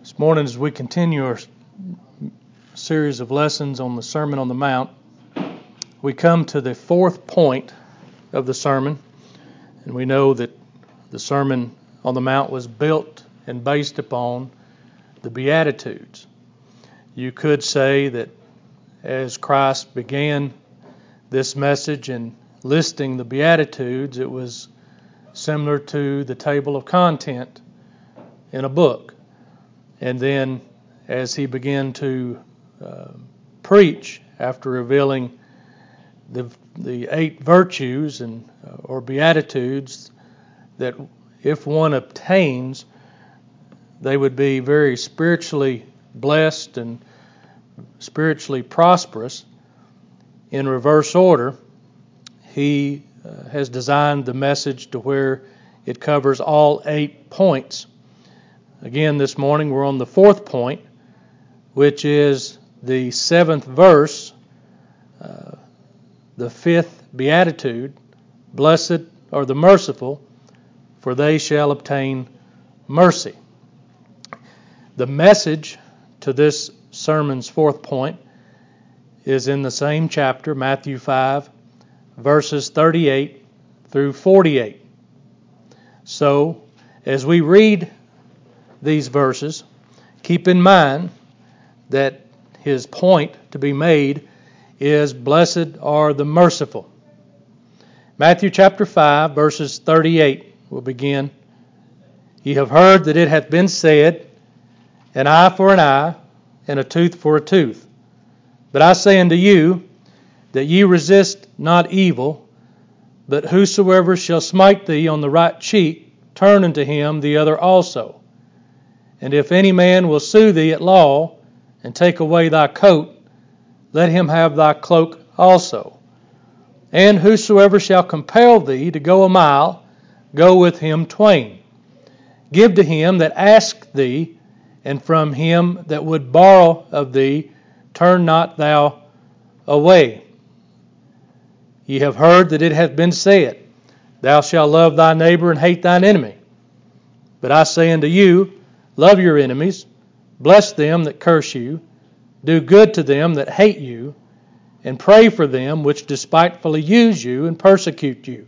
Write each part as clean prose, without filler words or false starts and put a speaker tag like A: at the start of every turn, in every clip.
A: This morning, as we continue our series of lessons on the Sermon on the Mount, we come to the fourth point of the sermon, and we know that the Sermon on the Mount was built and based upon the Beatitudes. You could say that as Christ began this message and listing the Beatitudes, it was similar to the table of content in a book. And then as he began to preach after revealing the 8 virtues or Beatitudes that if one obtains, they would be very spiritually blessed and spiritually prosperous. In reverse order, he has designed the message to where it covers all 8 points. Again, this morning we're on the fourth point, which is the 7th verse, the 5th Beatitude. Blessed are the merciful, for they shall obtain mercy. The message to this sermon's fourth point is in the same chapter, Matthew 5, verses 38 through 48. So, as we read these verses, keep in mind that his point to be made is blessed are the merciful. Matthew chapter 5, verses 38 will begin. Ye have heard that it hath been said, an eye for an eye, and a tooth for a tooth. But I say unto you, that ye resist not evil, but whosoever shall smite thee on the right cheek, turn unto him the other also. And if any man will sue thee at law, and take away thy coat, let him have thy cloak also. And whosoever shall compel thee to go a mile, go with him twain. Give to him that asketh thee, and from him that would borrow of thee, turn not thou away. Ye have heard that it hath been said, Thou shalt love thy neighbor and hate thine enemy. But I say unto you, love your enemies, bless them that curse you, do good to them that hate you, and pray for them which despitefully use you and persecute you.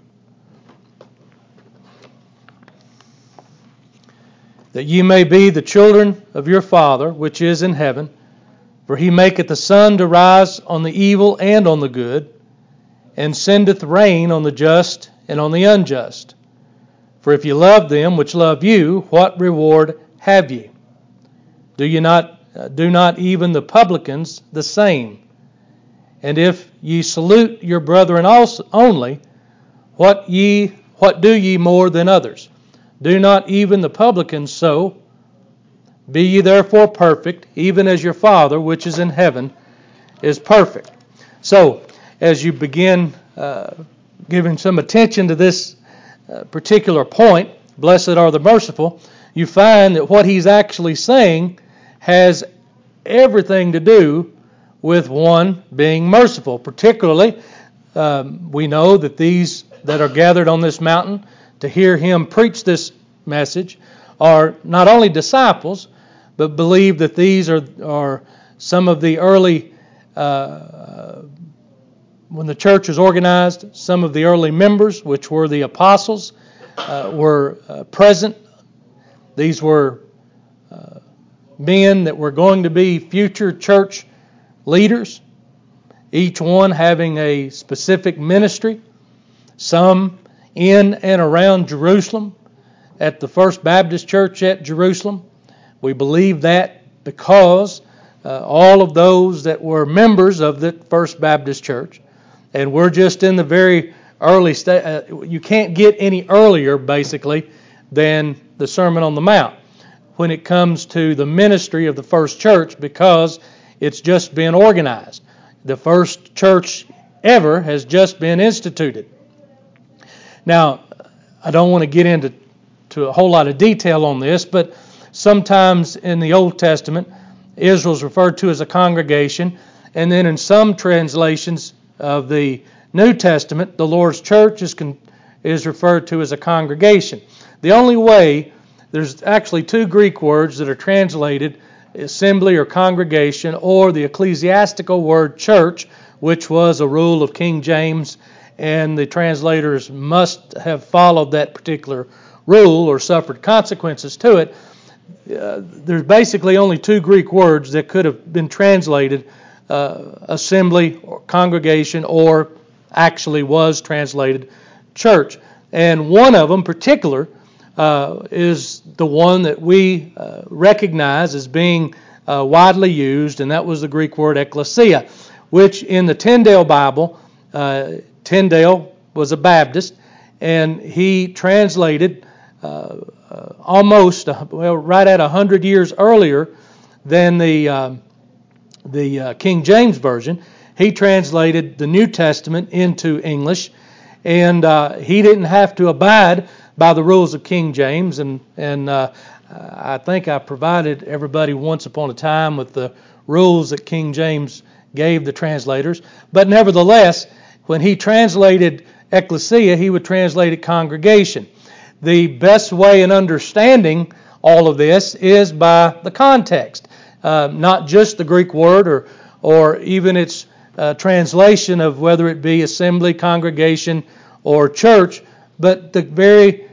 A: That ye may be the children of your Father which is in heaven, for he maketh the sun to rise on the evil and on the good, and sendeth rain on the just and on the unjust. For if ye love them which love you, what reward have ye? Do not even the publicans the same? And if ye salute your brethren also only, what do ye more than others? Do not even the publicans so? Be ye therefore perfect, even as your Father which is in heaven is perfect. So, as you begin giving some attention to this particular point, blessed are the merciful, you find that what he's actually saying has everything to do with one being merciful. Particularly, we know that these that are gathered on this mountain to hear him preach this message are not only disciples, but believe that these are some of the early, when the church was organized, some of the early members, which were the apostles, were present. These were men that were going to be future church leaders, each one having a specific ministry, some in and around Jerusalem at the First Baptist Church at Jerusalem. We believe that because all of those that were members of the First Baptist Church, and we're just in the very early stage, you can't get any earlier, basically, than the Sermon on the Mount when it comes to the ministry of the first church, because it's just been organized. The first church ever has just been instituted. Now, I don't want to get into a whole lot of detail on this, but sometimes in the Old Testament, Israel is referred to as a congregation, and then in some translations of the New Testament, the Lord's church is referred to as a congregation. The only way there's actually two Greek words that are translated assembly or congregation, or the ecclesiastical word church, which was a rule of King James, and the translators must have followed that particular rule or suffered consequences to it. There's basically only two Greek words that could have been translated assembly or congregation, or actually was translated church. And one of them, particular, is the one that we recognize as being widely used, and that was the Greek word ekklesia, which in the Tyndale Bible, Tyndale was a Baptist, and he translated almost, right at 100 years earlier than the King James Version. He translated the New Testament into English, and he didn't have to abide by the rules of King James, and I think I provided everybody once upon a time with the rules that King James gave the translators. But nevertheless, when he translated ecclesia, he would translate it congregation. The best way in understanding all of this is by the context, not just the Greek word or even its translation of whether it be assembly, congregation, or church, but the very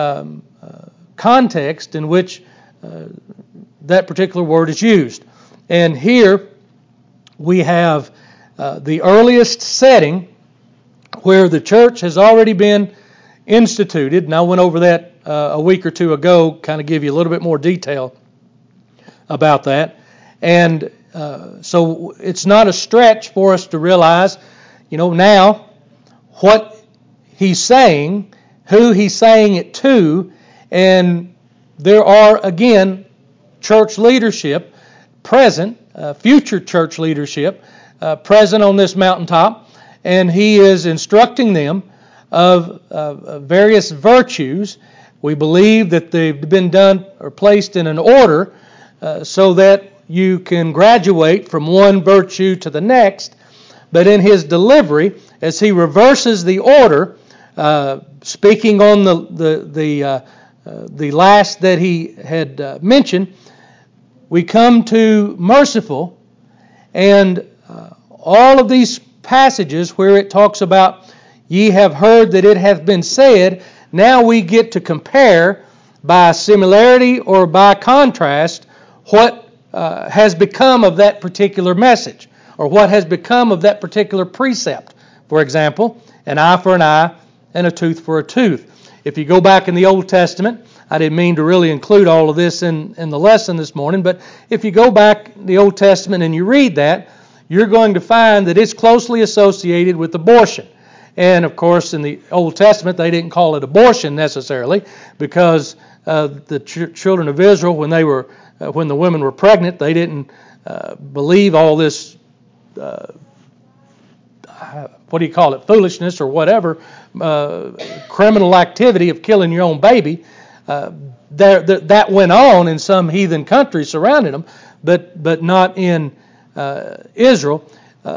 A: context in which that particular word is used. And here we have the earliest setting where the church has already been instituted, and I went over that a week or two ago, kind of give you a little bit more detail about that. And so it's not a stretch for us to realize, now what he's saying, who he's saying it to, and there are, again, church leadership present, future church leadership present on this mountaintop, and he is instructing them of various virtues. We believe that they've been done or placed in an order so that you can graduate from one virtue to the next. But in his delivery, as he reverses the order, speaking on the last that he had mentioned, we come to merciful, and all of these passages where it talks about ye have heard that it hath been said, now we get to compare by similarity or by contrast what has become of that particular message, or what has become of that particular precept. For example, an eye for an eye and a tooth for a tooth. If you go back in the Old Testament, I didn't mean to really include all of this in the lesson this morning, but if you go back in the Old Testament and you read that, you're going to find that it's closely associated with abortion. And of course, in the Old Testament, they didn't call it abortion necessarily, because the children of Israel, when the women were pregnant, they didn't believe all this, foolishness or whatever, criminal activity of killing your own baby. That went on in some heathen countries surrounding them, but not in Israel.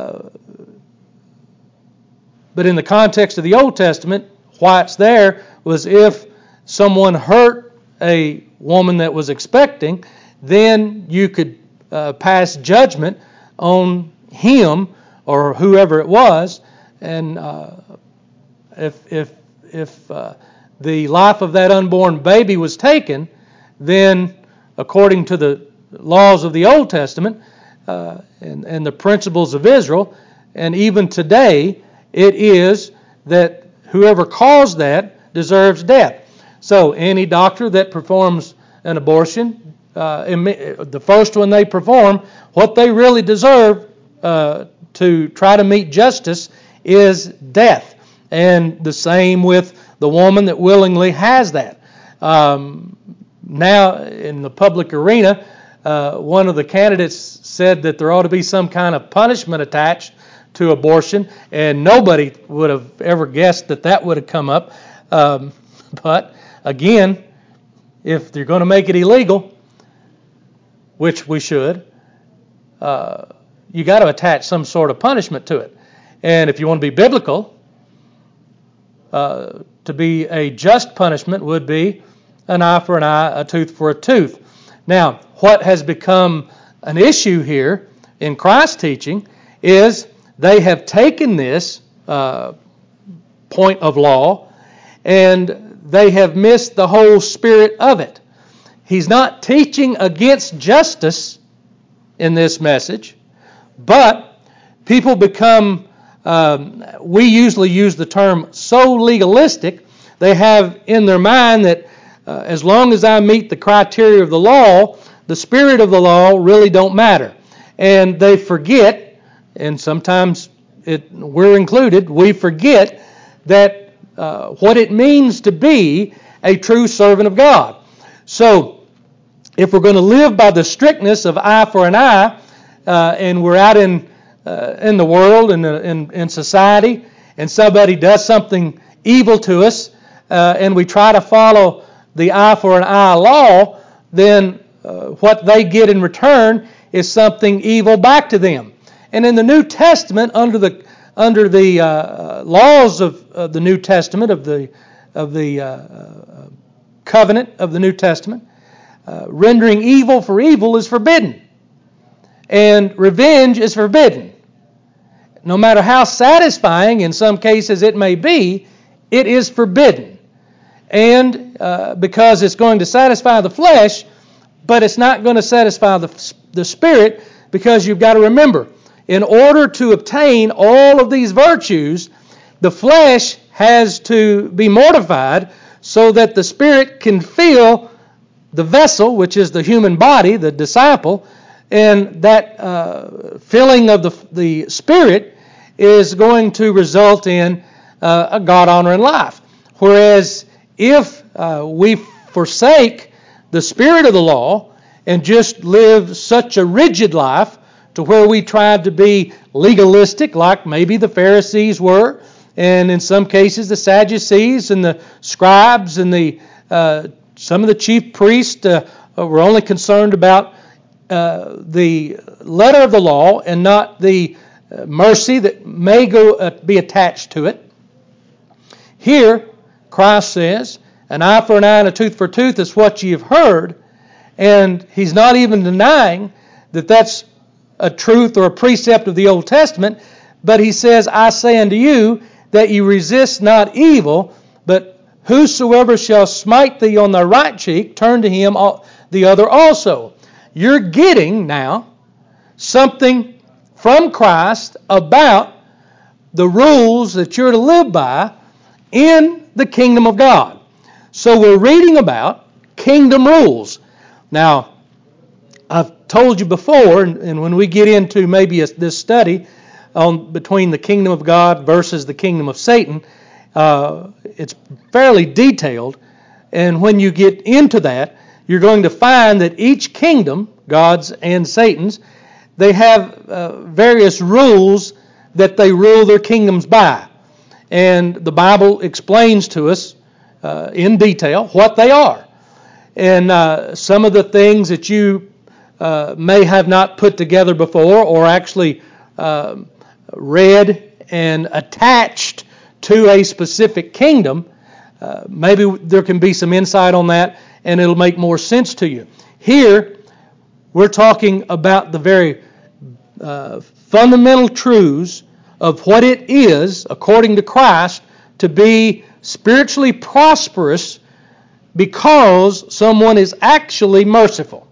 A: But in the context of the Old Testament, why it's there was if someone hurt a woman that was expecting, then you could pass judgment on him or whoever it was, and if the life of that unborn baby was taken, then according to the laws of the Old Testament and the principles of Israel, and even today, it is that whoever caused that deserves death. So any doctor that performs an abortion, the first one they perform, what they really deserve to try to meet justice is death. And the same with the woman that willingly has that. Now, in the public arena, one of the candidates said that there ought to be some kind of punishment attached to abortion, and nobody would have ever guessed that would have come up. But again, if you're going to make it illegal, which we should, you got to attach some sort of punishment to it. And if you want to be biblical, to be a just punishment would be an eye for an eye, a tooth for a tooth. Now, what has become an issue here in Christ's teaching is they have taken this point of law and they have missed the whole spirit of it. He's not teaching against justice in this message, but people become, we usually use the term so legalistic, they have in their mind that as long as I meet the criteria of the law, the spirit of the law really don't matter. And they forget, and sometimes we're included, we forget that what it means to be a true servant of God. So, if we're going to live by the strictness of eye for an eye, and we're out in the world and in society, and somebody does something evil to us, and we try to follow the eye for an eye law, then what they get in return is something evil back to them. And in the New Testament, under the laws of the New Testament, of the covenant of the New Testament, rendering evil for evil is forbidden, and revenge is forbidden. No matter how satisfying in some cases it may be, it is forbidden. And because it's going to satisfy the flesh, but it's not going to satisfy the spirit, because you've got to remember, in order to obtain all of these virtues, the flesh has to be mortified so that the spirit can fill the vessel, which is the human body, the disciple, and that filling of the spirit is going to result in a God-honoring life. Whereas if we forsake the spirit of the law and just live such a rigid life to where we tried to be legalistic, like maybe the Pharisees were, and in some cases the Sadducees and the scribes and some of the chief priests were only concerned about the letter of the law and not the mercy that may be attached to it. Here, Christ says, an eye for an eye and a tooth for a tooth is what ye have heard, and He's not even denying that that's a truth or a precept of the Old Testament, but He says, I say unto you that ye resist not evil, but whosoever shall smite thee on thy right cheek, turn to him the other also. You're getting now something from Christ about the rules that you're to live by in the kingdom of God. So we're reading about kingdom rules. Now, I've told you before, and when we get into maybe this study on between the kingdom of God versus the kingdom of Satan, it's fairly detailed. And when you get into that, you're going to find that each kingdom, God's and Satan's, they have various rules that they rule their kingdoms by. And the Bible explains to us in detail what they are. And some of the things that you may have not put together before or actually read and attached to a specific kingdom, maybe there can be some insight on that and it'll make more sense to you. Here, we're talking about the very fundamental truths of what it is, according to Christ, to be spiritually prosperous because someone is actually merciful.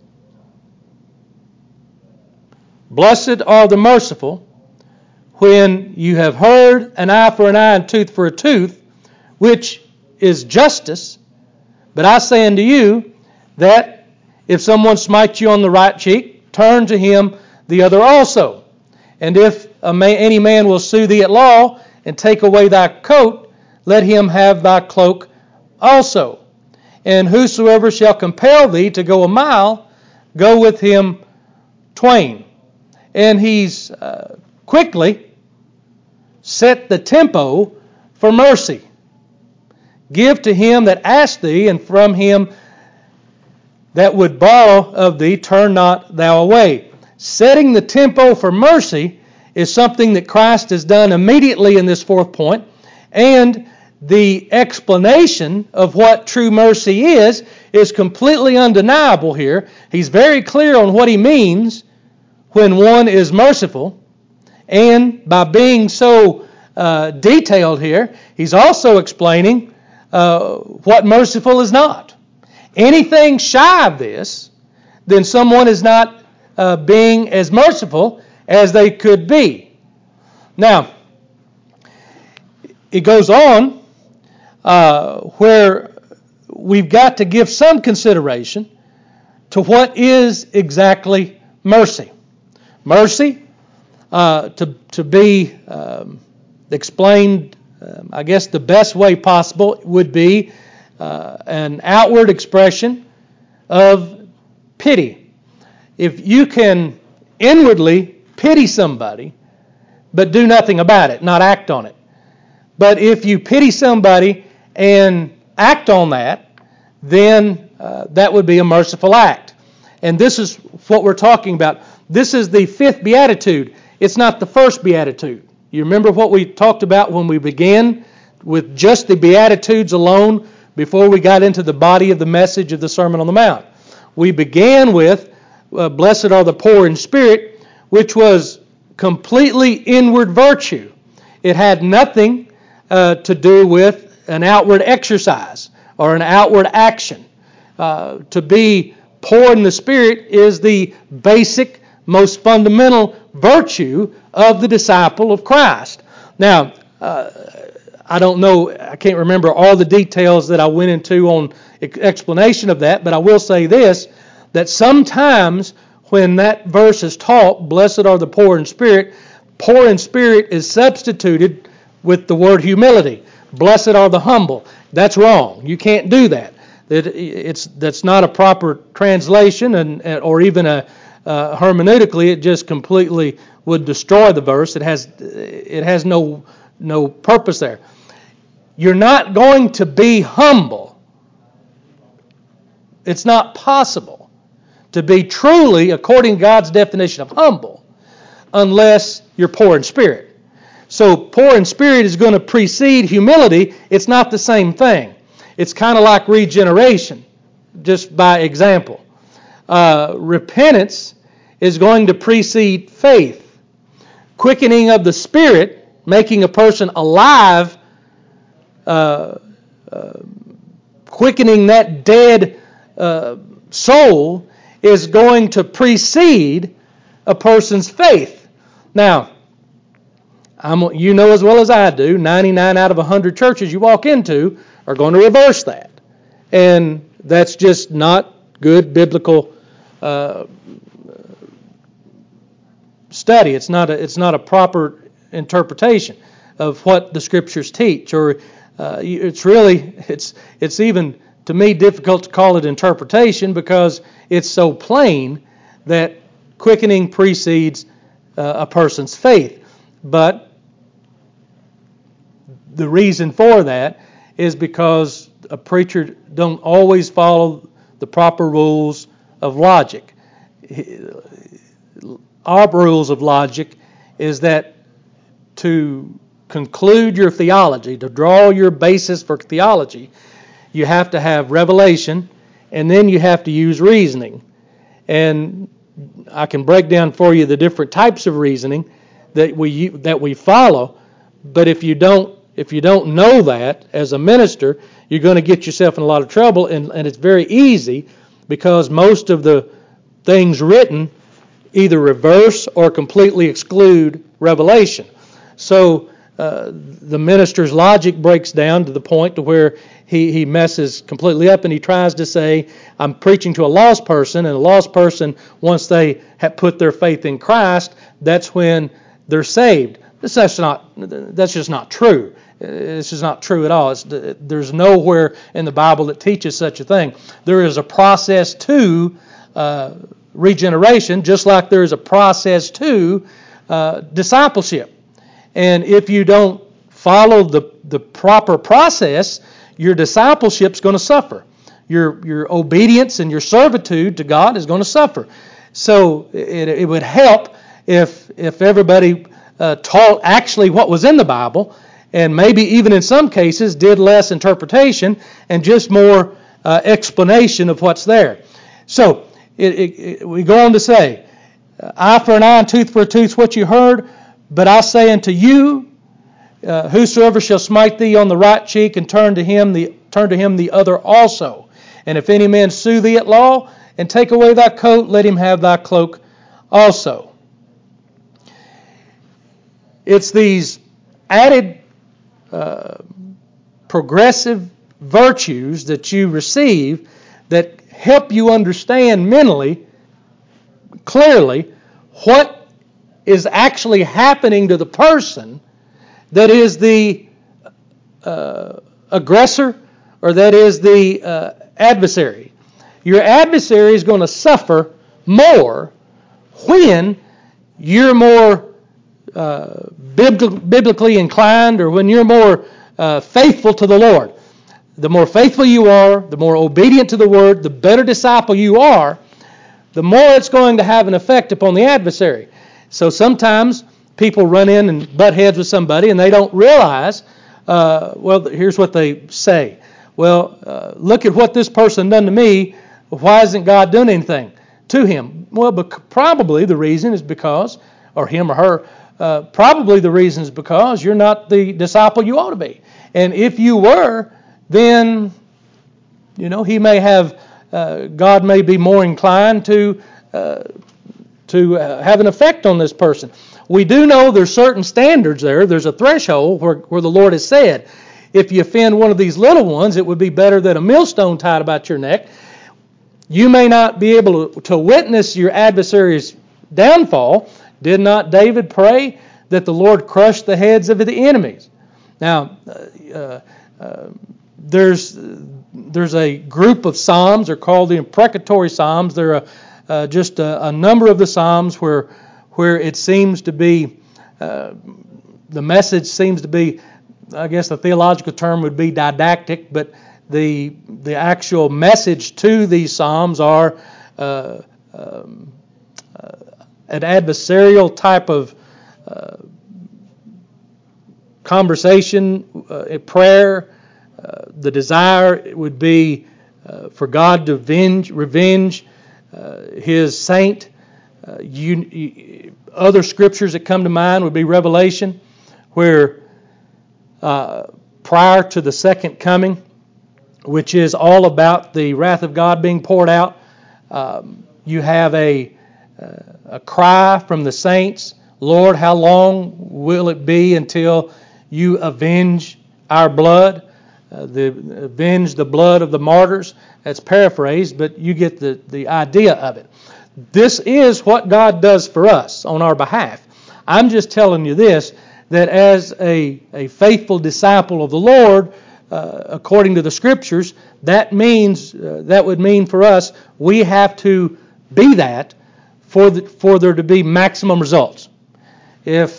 A: Blessed are the merciful, when you have heard an eye for an eye and tooth for a tooth, which is justice. But I say unto you that if someone smites you on the right cheek, turn to him the other also. And if any man will sue thee at law and take away thy coat, let him have thy cloak also. And whosoever shall compel thee to go a mile, go with him twain. And he's quickly set the tempo for mercy. Give to him that asked thee, and from him that would borrow of thee, turn not thou away. Setting the tempo for mercy is something that Christ has done immediately in this fourth point, and the explanation of what true mercy is completely undeniable here. He's very clear on what he means when one is merciful. And by being so detailed here, he's also explaining what merciful is not. Anything shy of this, then someone is not being as merciful as they could be. Now, it goes on where we've got to give some consideration to what is exactly mercy. Mercy, to be explained, I guess the best way possible would be an outward expression of pity. If you can inwardly pity somebody, but do nothing about it, not act on it. But if you pity somebody and act on that, then that would be a merciful act. And this is what we're talking about. This is the fifth beatitude. It's not the first beatitude. You remember what we talked about when we began with just the beatitudes alone before we got into the body of the message of the Sermon on the Mount. We began with, blessed are the poor in spirit, which was completely inward virtue. It had nothing to do with an outward exercise or an outward action. To be poor in the Spirit is the basic, most fundamental virtue of the disciple of Christ. Now, I don't know, I can't remember all the details that I went into on explanation of that, but I will say this, that sometimes when that verse is taught, blessed are the poor in spirit is substituted with the word humility. Blessed are the humble. That's wrong. You can't do that. That's not a proper translation, or even hermeneutically, it just completely would destroy the verse. It has no purpose there. You're not going to be humble. It's not possible to be truly, according to God's definition of humble, unless you're poor in spirit. So poor in spirit is going to precede humility. It's not the same thing. It's kind of like regeneration, just by example. Repentance is going to precede faith. Quickening of the Spirit, making a person alive, quickening that dead soul is going to precede a person's faith. Now, you know as well as I do, 99 out of 100 churches you walk into are going to reverse that. And that's just not good biblical study. It's not a proper interpretation of what the Scriptures teach. Or it's even, to me, difficult to call it interpretation because it's so plain that quickening precedes a person's faith. But the reason for that is because a preacher don't always follow the proper rules of logic. Our rules of logic is that to conclude your theology, to draw your basis for theology, you have to have revelation, and then you have to use reasoning. And I can break down for you the different types of reasoning that we follow. But if you don't know that as a minister, you're going to get yourself in a lot of trouble, and it's very easy because most of the things written either reverse or completely exclude revelation. So the minister's logic breaks down to the point to where he messes completely up, and he tries to say, I'm preaching to a lost person, and a lost person, once they have put their faith in Christ, that's when they're saved. That's just not true. This is not true at all. There's nowhere in the Bible that teaches such a thing. There is a process to regeneration, just like there is a process to discipleship. And if you don't follow the proper process, your discipleship's going to suffer. Your obedience and your servitude to God is going to suffer. So it would help if everybody taught actually what was in the Bible, and maybe even in some cases did less interpretation and just more explanation of what's there. So we go on to say, eye for an eye and tooth for a tooth, what you heard, but I say unto you, whosoever shall smite thee on the right cheek and turn to him the other also. And if any man sue thee at law and take away thy coat, let him have thy cloak also. It's these added progressive virtues that you receive that help you understand mentally, clearly, what is actually happening to the person that is the aggressor or that is the adversary. Your adversary is going to suffer more when you're more biblically inclined, or when you're more faithful to the Lord. The more faithful you are, the more obedient to the Word, the better disciple you are, the more it's going to have an effect upon the adversary. So sometimes people run in and butt heads with somebody and they don't realize, here's what they say. Look at what this person done to me. Why isn't God doing anything to him? Well, probably the reason is because, or him or her, probably the reason is because you're not the disciple you ought to be. And if you were, then, he may have, God may be more inclined to have an effect on this person. We do know there's certain standards there. There's a threshold where the Lord has said, if you offend one of these little ones, it would be better than a millstone tied about your neck. You may not be able to witness your adversary's downfall. Did not David pray that the Lord crush the heads of the enemies? Now, there's a group of psalms. They're called the imprecatory psalms. They're just a number of the psalms where it seems to be, the message seems to be, I guess the theological term would be didactic, but the actual message to these psalms are an adversarial type of conversation, prayer. The desire would be for God to revenge His saint. Other scriptures that come to mind would be Revelation, where prior to the second coming, which is all about the wrath of God being poured out, you have a cry from the saints, Lord, how long will it be until you avenge our blood? Avenge the blood of the martyrs. That's paraphrased, but you get the idea of it. This is what God does for us on our behalf. I'm just telling you this, that as a faithful disciple of the Lord, according to the Scriptures, that would mean for us, we have to be that for there to be maximum results. If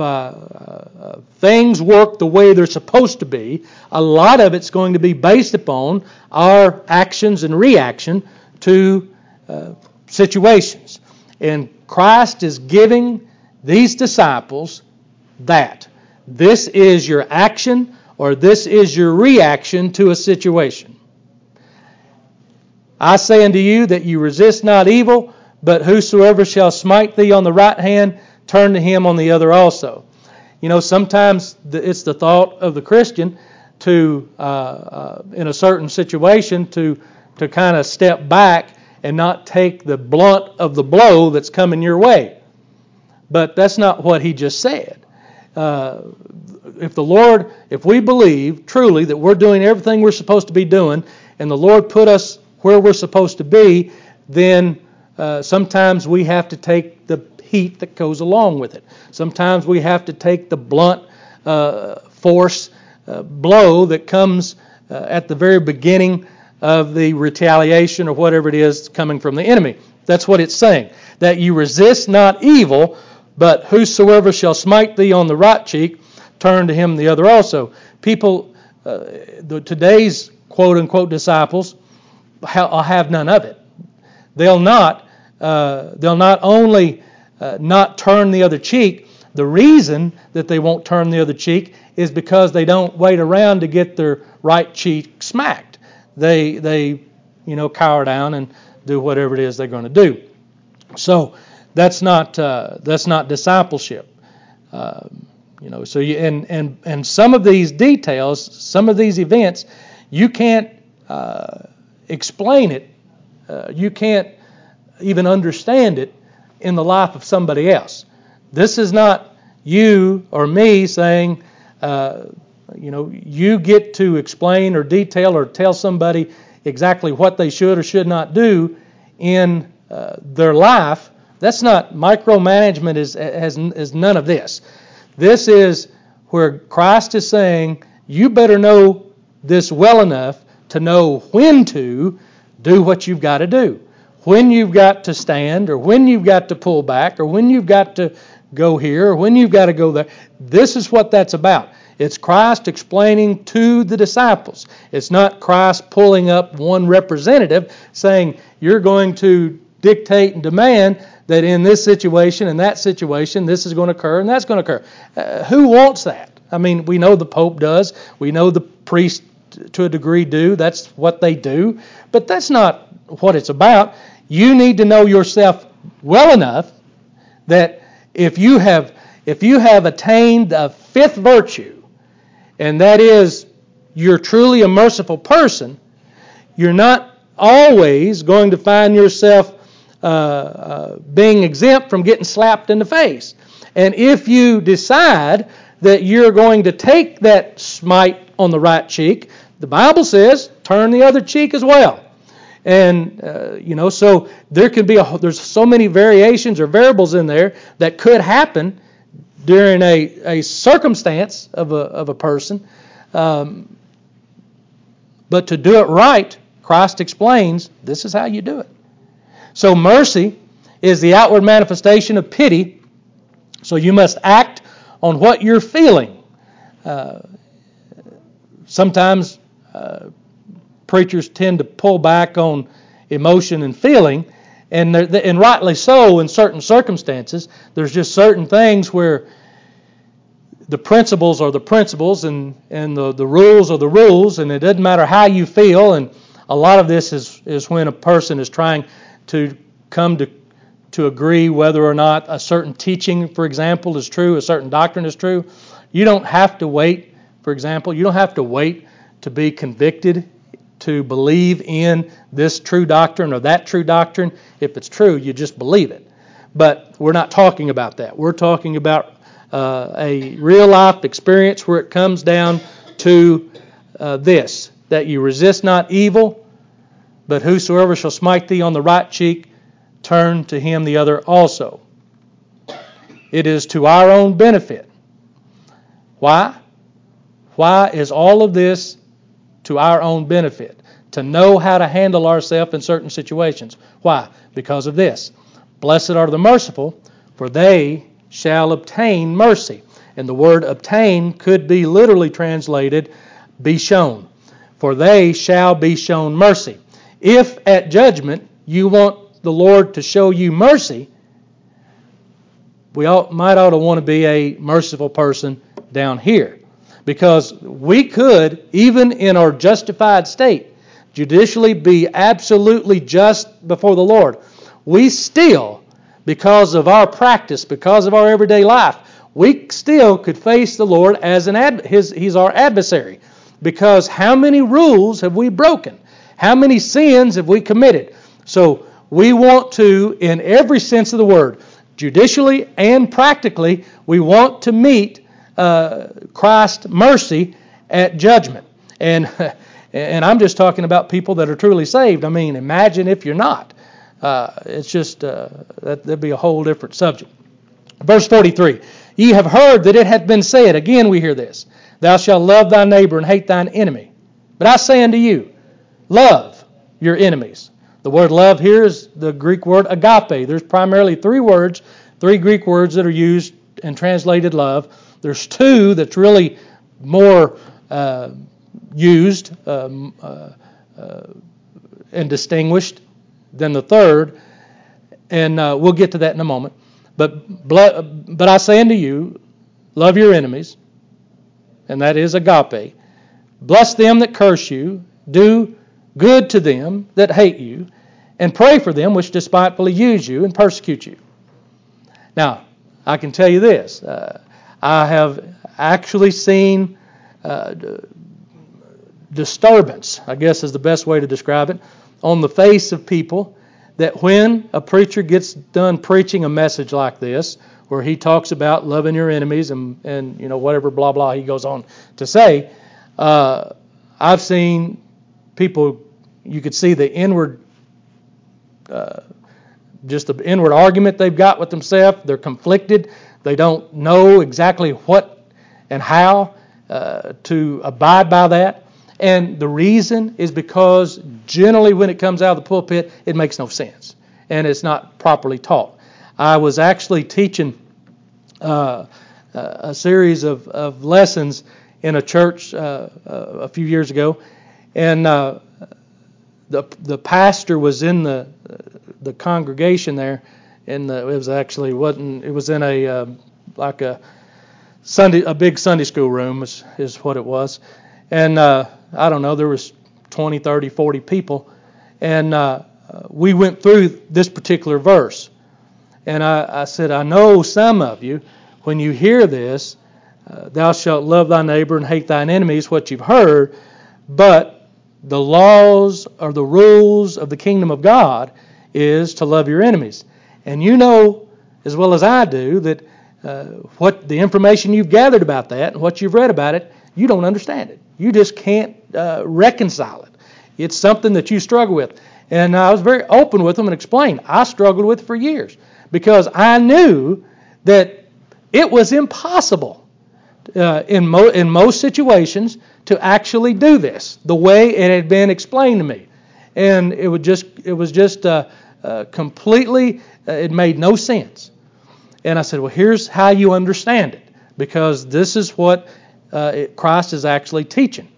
A: things work the way they're supposed to be, a lot of it's going to be based upon our actions and reaction to situations. And Christ is giving these disciples that. This is your action or this is your reaction to a situation. I say unto you that you resist not evil, but whosoever shall smite thee on the right hand, turn to him on the other also. Sometimes it's the thought of the Christian to, in a certain situation, to kind of step back and not take the blunt of the blow that's coming your way. But that's not what he just said. If we believe truly that we're doing everything we're supposed to be doing, and the Lord put us where we're supposed to be, then sometimes we have to take the heat that goes along with it. Sometimes we have to take the blunt force blow that comes at the very beginning of the retaliation or whatever it is coming from the enemy. That's what it's saying. That you resist not evil, but whosoever shall smite thee on the right cheek, turn to him the other also. People, today's quote-unquote disciples, have none of it. They'll not only not turn the other cheek, The reason that they won't turn the other cheek is because they don't wait around to get their right cheek smacked. They cower down and do whatever it is they're going to do. So that's not discipleship. So and some of these details, some of these events, you can't explain it. You can't even understand it in the life of somebody else. This is not you or me saying, you get to explain or detail or tell somebody exactly what they should or should not do in their life. That's not micromanagement. Is none of this. This is where Christ is saying, you better know this well enough to know when to do what you've got to do, when you've got to stand, or when you've got to pull back, or when you've got to go here, or when you've got to go there. This is what that's about. It's Christ explaining to the disciples. It's not Christ pulling up one representative saying, you're going to dictate and demand that in this situation and that situation, this is going to occur and that's going to occur. Who wants that? I mean, we know the Pope does. We know the priests to a degree do. That's what they do. But that's not what it's about. You need to know yourself well enough that if you have attained a fifth virtue, and that is you're truly a merciful person, you're not always going to find yourself being exempt from getting slapped in the face. And if you decide that you're going to take that smite on the right cheek, the Bible says turn the other cheek as well. And so there can be there's so many variations or variables in there that could happen during a circumstance of a person. But to do it right, Christ explains this is how you do it. So mercy is the outward manifestation of pity. So you must act on what you're feeling. Sometimes preachers tend to pull back on emotion and feeling, and rightly so in certain circumstances. There's just certain things where the principles are the principles and the rules are the rules, and it doesn't matter how you feel. And a lot of this is when a person is trying to come to agree whether or not a certain teaching, for example, is true, a certain doctrine is true. You don't have to wait, for example, you don't have to wait to be convicted to believe in this true doctrine or that true doctrine. If it's true, you just believe it. But we're not talking about that. We're talking about a real-life experience where it comes down to this, that you resist not evil, but whosoever shall smite thee on the right cheek, turn to him the other also. It is to our own benefit. Why? Why is all of this to our own benefit? To know how to handle ourselves in certain situations. Why? Because of this. Blessed are the merciful, for they shall obtain mercy. And the word obtain could be literally translated, be shown. For they shall be shown mercy. If at judgment you want the Lord to show you mercy, we might ought to want to be a merciful person down here. Because we could, even in our justified state, judicially be absolutely just before the Lord. We still, because of our practice, because of our everyday life, we still could face the Lord as He's our adversary. Because how many rules have we broken? How many sins have we committed? So we want to, in every sense of the word, judicially and practically, we want to meet Christ's mercy at judgment. And I'm just talking about people that are truly saved. I mean, imagine if you're not. It's just, that'd be a whole different subject. Verse 43, ye have heard that it hath been said, again we hear this, thou shalt love thy neighbor and hate thine enemy. But I say unto you, love your enemies. The word love here is the Greek word agape. There's primarily three Greek words that are used and translated love. There's two that's really more used and distinguished than the third, and we'll get to that in a moment. But I say unto you, love your enemies, and that is agape. Bless them that curse you, do good to them that hate you, and pray for them which despitefully use you and persecute you. Now, I can tell you this. I have actually seen disturbance, I guess is the best way to describe it, on the face of people, that when a preacher gets done preaching a message like this, where he talks about loving your enemies and whatever blah blah he goes on to say, I've seen people, you could see the inward, just the inward argument they've got with themselves. They're conflicted. They don't know exactly what and how to abide by that. And the reason is because generally when it comes out of the pulpit, it makes no sense. And it's not properly taught. I was actually teaching a series of lessons in a church a few years ago. And the pastor was in the congregation there. And it was in a like a big Sunday school room is what it was. And I don't know, there was 20, 30, 40 people. And we went through this particular verse. And I said, I know some of you, when you hear this, thou shalt love thy neighbor and hate thine enemies, what you've heard, but the laws or the rules of the kingdom of God is to love your enemies. And you know as well as I do that what the information you've gathered about that and what you've read about it, you don't understand it. You just can't reconcile it. It's something that you struggle with. And I was very open with them and explained. I struggled with it for years because I knew that it was impossible in most situations to actually do this the way it had been explained to me. And it was just completely, it made no sense. And I said, well, here's how you understand it, because this is what Christ is actually teaching.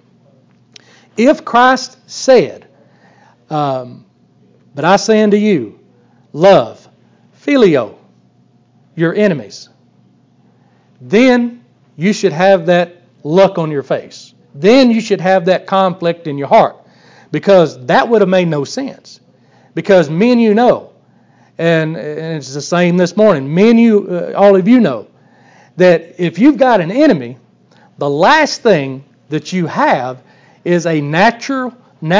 A: If Christ said, but I say unto you, love, phileo, your enemies, then you should have that look on your face. Then you should have that conflict in your heart, because that would have made no sense. Because me and you know, and it's the same this morning, me and you, all of you know, that if you've got an enemy, the last thing that you have is a natural,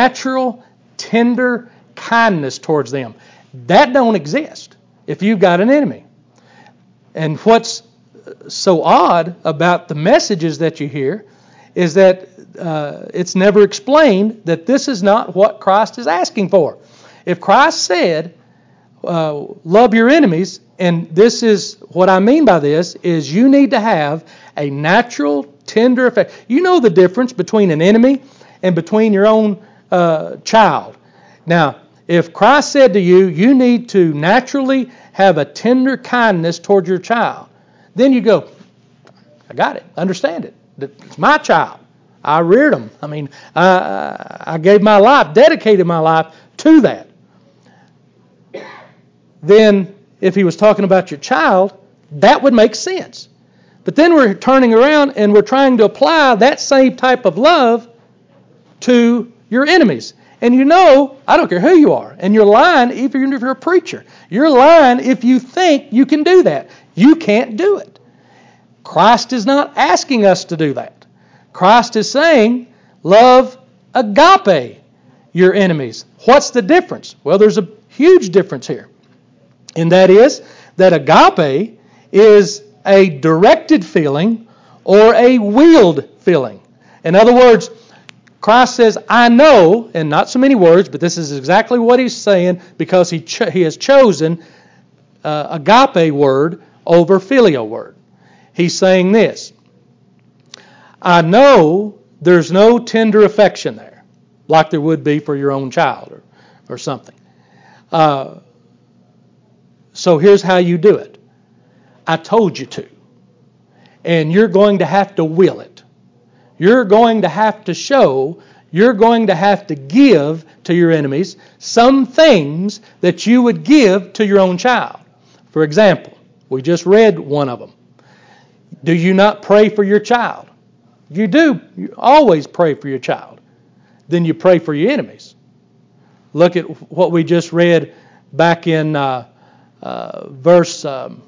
A: tender kindness towards them. That don't exist if you've got an enemy. And what's so odd about the messages that you hear is that it's never explained that this is not what Christ is asking for. If Christ said, love your enemies, and this is what I mean by this, is you need to have a natural, tender effect. You know the difference between an enemy and between your own child. Now, if Christ said to you, you need to naturally have a tender kindness toward your child, then you go, I got it, understand it. It's my child. I reared them. I mean, I gave my life, dedicated my life to that. Then, if he was talking about your child, that would make sense. But then we're turning around and we're trying to apply that same type of love to your enemies. And you know, I don't care who you are, and you're lying even if you're a preacher. You're lying if you think you can do that. You can't do it. Christ is not asking us to do that. Christ is saying, love agape your enemies. What's the difference? Well, there's a huge difference here. And that is that agape is a directed feeling or a willed feeling. In other words, Christ says, I know, and not so many words, but this is exactly what he's saying because he has chosen agape word over phileo word. He's saying this, I know there's no tender affection there, like there would be for your own child or something. So here's how you do it. I told you to. And you're going to have to will it. You're going to have to show, you're going to have to give to your enemies some things that you would give to your own child. For example, We just read one of them. Do you not pray for your child? You do. You always pray for your child. Then you pray for your enemies. Look at what we just read back in verse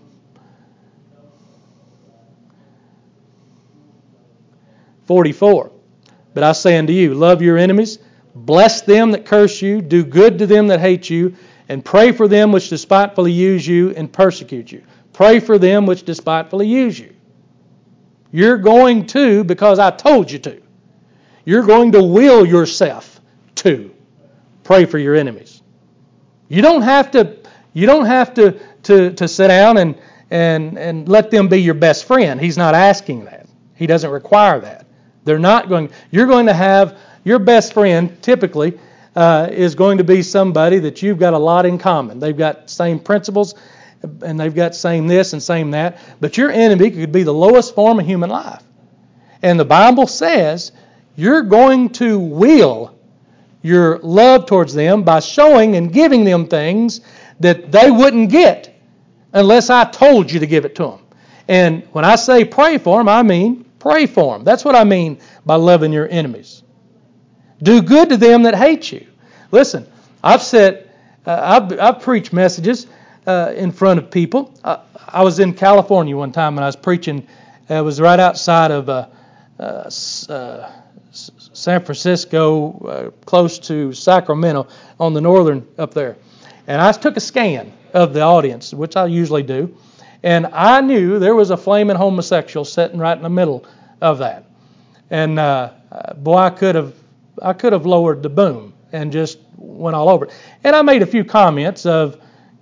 A: 44. But I say unto you, love your enemies, bless them that curse you, do good to them that hate you, and pray for them which despitefully use you and persecute you. Pray for them which despitefully use you. You're going to, because I told you to. You're going to will yourself to pray for your enemies. You don't have to sit down and let them be your best friend. He's not asking that. He doesn't require that. You're going to have your best friend typically is going to be somebody that you've got a lot in common. They've got same principles and they've got same this and same that. But your enemy could be the lowest form of human life. And the Bible says you're going to will your love towards them by showing and giving them things that they wouldn't get unless I told you to give it to them. And when I say pray for them, I mean pray for them. That's what I mean by loving your enemies. Do good to them that hate you. Listen, I've preached messages in front of people. I was in California one time and I was preaching. It was right outside of San Francisco, close to Sacramento, on the northern up there. And I took a scan of the audience, which I usually do, and I knew there was a flaming homosexual sitting right in the middle of that. And boy, I could have lowered the boom and just went all over it. And I made a few comments of,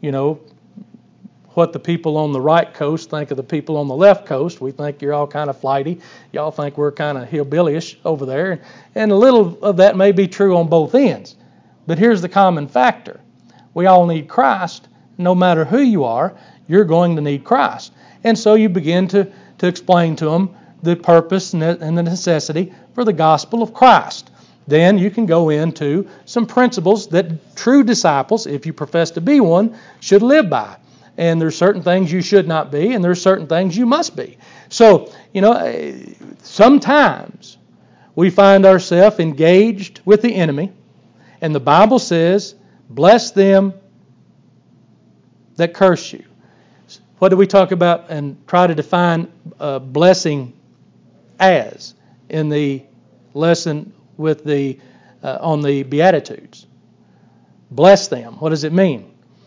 A: what the people on the right coast think of the people on the left coast. We think you're all kind of flighty. Y'all think we're kind of hillbillyish over there. And a little of that may be true on both ends. But here's the common factor. We all need Christ. No matter who you are, you're going to need Christ. And so you begin to explain to them the purpose and the necessity for the gospel of Christ. Then you can go into some principles that true disciples, if you profess to be one, should live by. And there's certain things you should not be, and there's certain things you must be. So, sometimes we find ourselves engaged with the enemy, and the Bible says, bless them that curse you. What do we talk about and try to define blessing as in the lesson with on the Beatitudes? Bless them. What does it mean?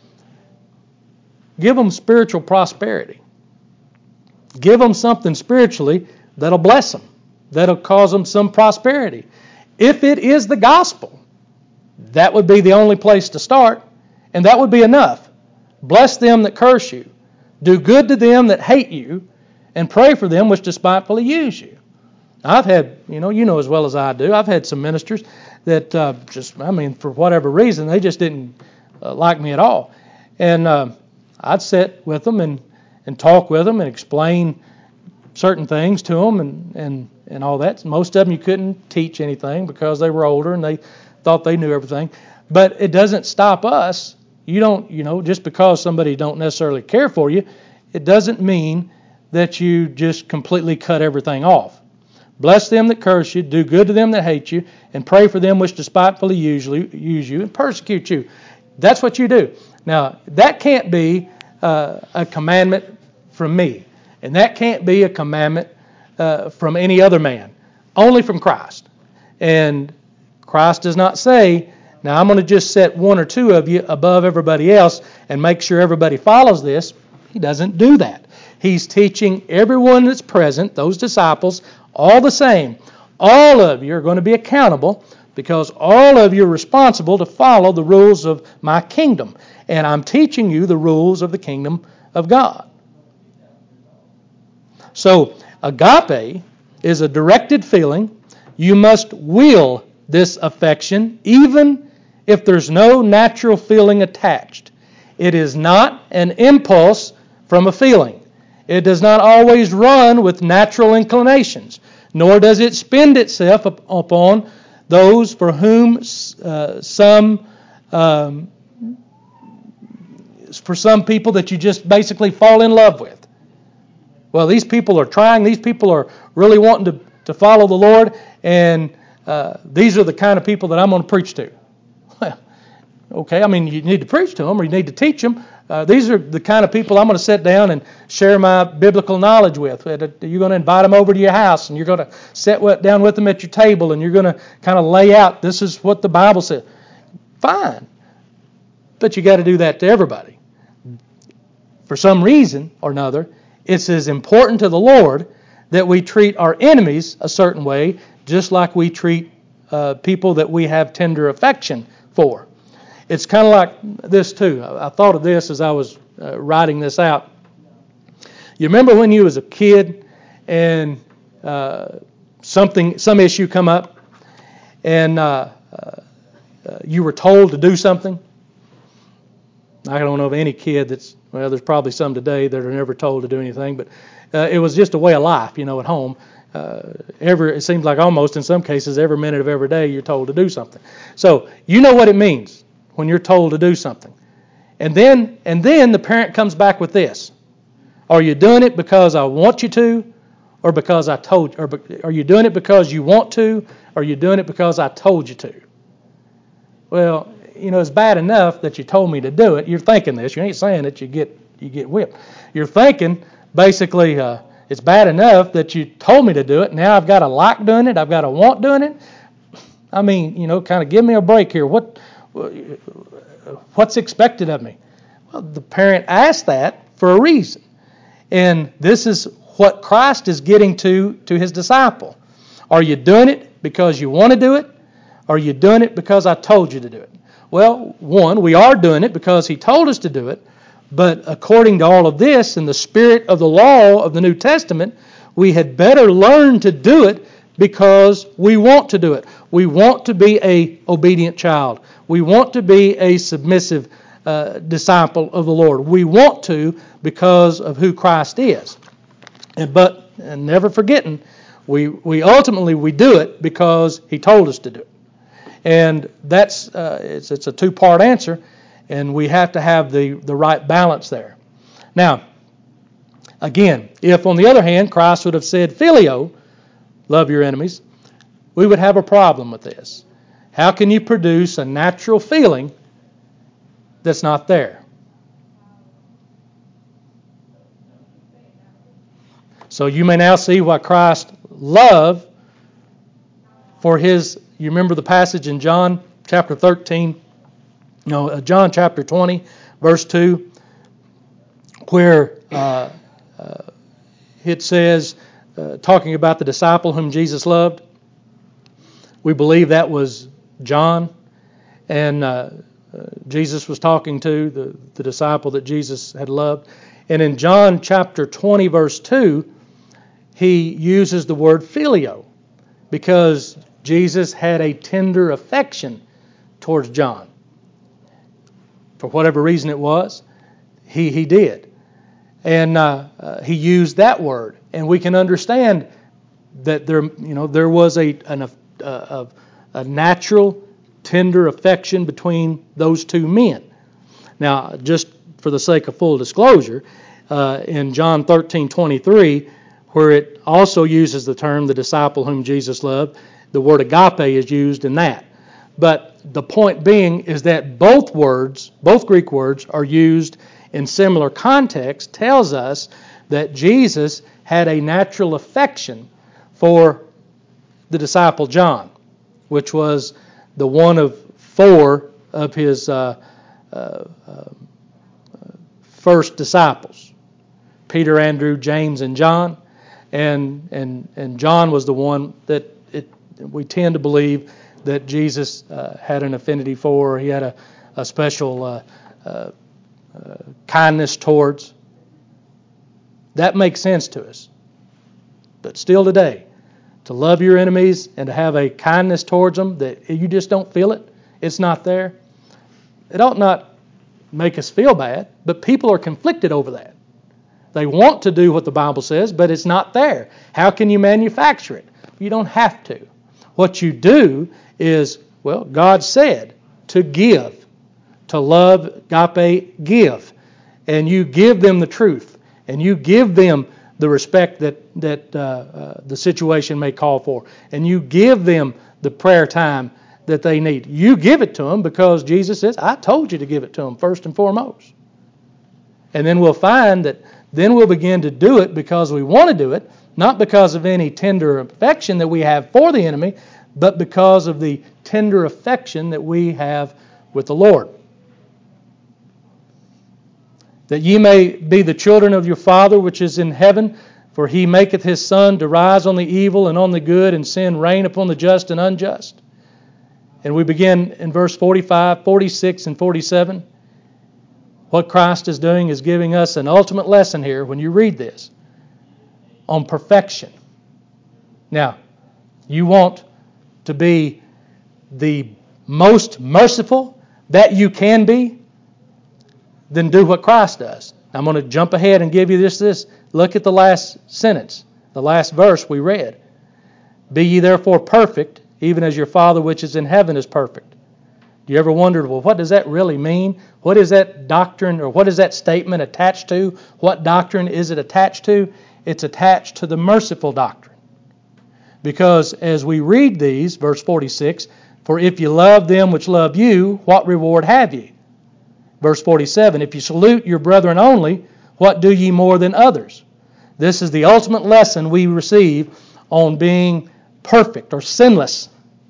A: Give them spiritual prosperity. Give them something spiritually that'll bless them, that'll cause them some prosperity. If it is the gospel, that would be the only place to start, and that would be enough. Bless them that curse you. Do good to them that hate you, and pray for them which despitefully use you. I've had, you know as well as I do, I've had some ministers that for whatever reason, they just didn't like me at all. And I'd sit with them and talk with them and explain certain things to them and all that. Most of them you couldn't teach anything because they were older and they thought they knew everything. But it doesn't stop us. You don't, just because somebody don't necessarily care for you, it doesn't mean that you just completely cut everything off. Bless them that curse you, do good to them that hate you, and pray for them which despitefully use you and persecute you. That's what you do. Now, that can't be a commandment from me, and that can't be a commandment from any other man, only from Christ. And Christ does not say, now I'm going to just set one or two of you above everybody else and make sure everybody follows this. He doesn't do that. He's teaching everyone that's present, those disciples, all the same. All of you are going to be accountable because all of you are responsible to follow the rules of my kingdom. And I'm teaching you the rules of the kingdom of God. So, agape is a directed feeling. You must will this affection, even if there's no natural feeling attached. It is not an impulse from a feeling. It does not always run with natural inclinations, nor does it spend itself upon those for whom some for some people that you just basically fall in love with. Well, these people are trying. These people are really wanting to follow the Lord, and these are the kind of people that I'm going to preach to. Well, okay, I mean, you need to preach to them or you need to teach them. These are the kind of people I'm going to sit down and share my biblical knowledge with. You're going to invite them over to your house, and you're going to sit down with them at your table, and you're going to kind of lay out, this is what the Bible says. Fine. But you got to do that to everybody. For some reason or another, it's as important to the Lord that we treat our enemies a certain way, just like we treat people that we have tender affection for. It's kind of like this too. I thought of this as I was writing this out. You remember when you was a kid and some issue come up and you were told to do something? I don't know of any kid there's probably some today that are never told to do anything, but it was just a way of life, at home. It seems like almost in some cases every minute of every day you're told to do something. So you know what it means when you're told to do something. And then the parent comes back with this. Are you doing it because I want you to, or because I told you? Or are you doing it because you want to, or are you doing it because I told you to? Well, it's bad enough that you told me to do it. You're thinking this. You ain't saying it. You get whipped. You're thinking basically it's bad enough that you told me to do it. Now I've got to like doing it. I've got to want doing it. I mean, kind of give me a break here. What's expected of me? Well, the parent asked that for a reason. And this is what Christ is getting to his disciple. Are you doing it because you want to do it? Or are you doing it because I told you to do it? Well, one, we are doing it because he told us to do it. But according to all of this, in the spirit of the law of the New Testament, we had better learn to do it because we want to do it. We want to be an obedient child. We want to be a submissive disciple of the Lord. We want to because of who Christ is. And never forgetting, we ultimately do it because he told us to do it. And that's it's a two-part answer, and we have to have the right balance there. Now, again, if on the other hand Christ would have said filio, love your enemies, we would have a problem with this. How can you produce a natural feeling that's not there? So you may now see why Christ love for his, you remember the passage in John chapter 13, John chapter 20, verse 2, where it says, talking about the disciple whom Jesus loved. We believe that was John, and Jesus was talking to the disciple that Jesus had loved. And in John chapter 20, verse 2, he uses the word filio because Jesus had a tender affection towards John. For whatever reason it was, he did. And he used that word. And we can understand that there was a natural, tender affection between those two men. Now, just for the sake of full disclosure, in John 13:23, where it also uses the term the disciple whom Jesus loved, the word agape is used in that. But the point being is that both Greek words, are used in similar context, tells us that Jesus had a natural affection for the disciple John, which was the one of four of his first disciples. Peter, Andrew, James, and John. And John was the one that we tend to believe that Jesus had an affinity for. He had a special kindness towards. That makes sense to us. But still today, to love your enemies and to have a kindness towards them that you just don't feel it, it's not there. It ought not make us feel bad, but people are conflicted over that. They want to do what the Bible says, but it's not there. How can you manufacture it? You don't have to. What you do is, God said to give, to love, agape, give. and you give them the truth, and you give them the respect that the situation may call for, and you give them the prayer time that they need. You give it to them because Jesus says, I told you to give it to them first and foremost. And then we'll find that then we'll begin to do it because we want to do it, not because of any tender affection that we have for the enemy, but because of the tender affection that we have with the Lord. That ye may be the children of your Father which is in heaven, for he maketh his sun to rise on the evil and on the good, and send rain upon the just and unjust. And we begin in verse 45, 46, and 47. What Christ is doing is giving us an ultimate lesson here when you read this on perfection. Now, you want to be the most merciful that you can be, then do what Christ does. I'm going to jump ahead and give you this. Look at the last sentence, the last verse we read. Be ye therefore perfect, even as your Father which is in heaven is perfect. Do you ever wonder, well, what does that really mean? What is that doctrine, or what is that statement attached to? What doctrine is it attached to? It's attached to the merciful doctrine. Because as we read these, verse 46, for if you love them which love you, what reward have ye? Verse 47, if you salute your brethren only, what do ye more than others? This is the ultimate lesson we receive on being perfect or sinless.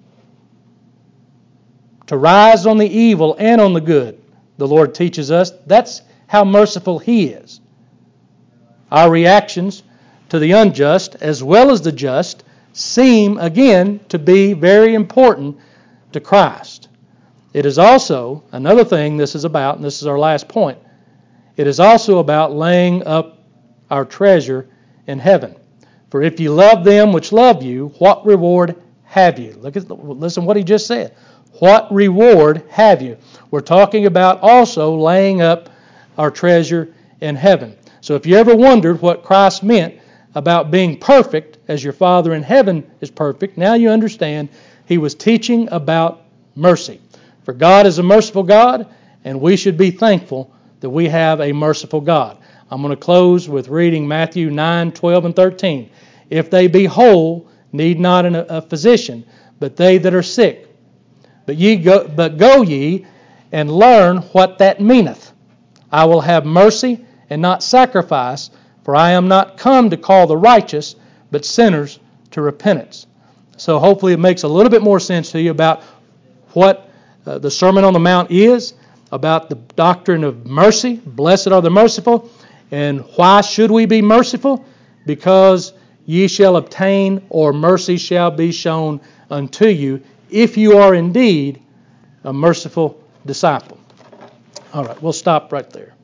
A: To rise on the evil and on the good, the Lord teaches us. That's how merciful He is. Our reactions to the unjust as well as the just seem, again, to be very important to Christ. It is also, another thing this is about, and this is our last point, it is also about laying up our treasure in heaven. For if ye love them which love you, what reward have you? Listen what he just said. What reward have you? We're talking about also laying up our treasure in heaven. So if you ever wondered what Christ meant about being perfect as your Father in heaven is perfect, now you understand He was teaching about mercy. For God is a merciful God, and we should be thankful that we have a merciful God. I'm going to close with reading Matthew 9, 12, and 13. If they be whole, need not a physician, but they that are sick. But go ye and learn what that meaneth. I will have mercy and not sacrifice, for I am not come to call the righteous, but sinners to repentance. So hopefully it makes a little bit more sense to you about what the Sermon on the Mount is, about the doctrine of mercy. Blessed are the merciful. And why should we be merciful? Because ye shall obtain, or mercy shall be shown unto you, if you are indeed a merciful disciple. All right, we'll stop right there.